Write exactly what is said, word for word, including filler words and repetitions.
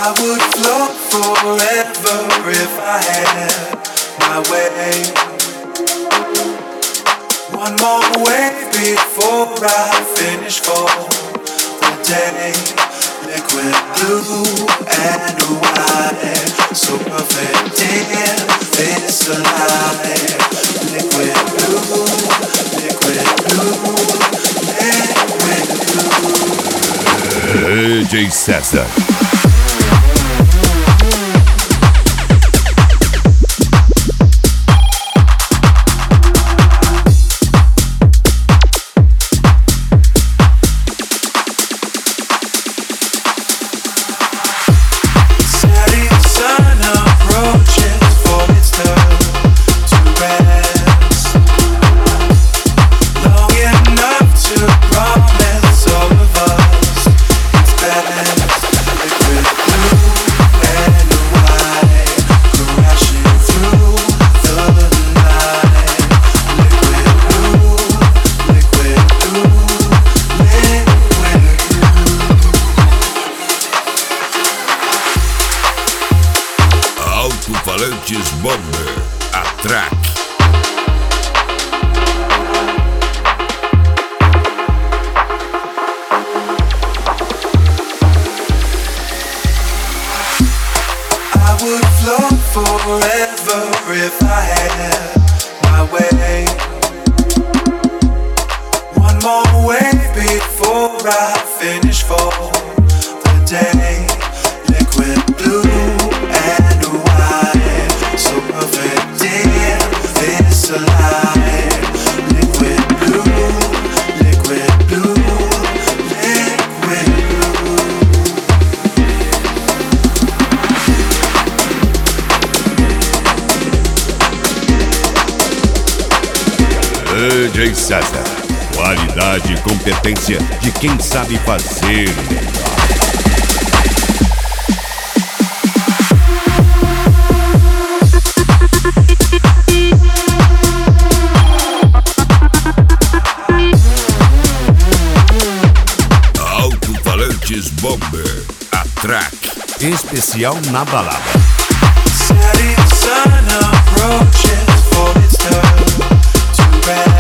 I would float forever if I had my way. One more wave before I finish for the day. Liquid blue and white, so perfect in this light. Liquid blue, liquid blue, liquid blue. D J César. Alto-falantes Bomber, a track. I would float forever if I had my way. One more wave before I finish for the day. Liquid blue and white, so perfect in this light. Liquid blue, liquid blue, liquid blue. D J César, qualidade e competência de quem sabe fazer melhor. Alto-falantes Bomber, a track, especial na balada. Setting sun approaches for its turn to red.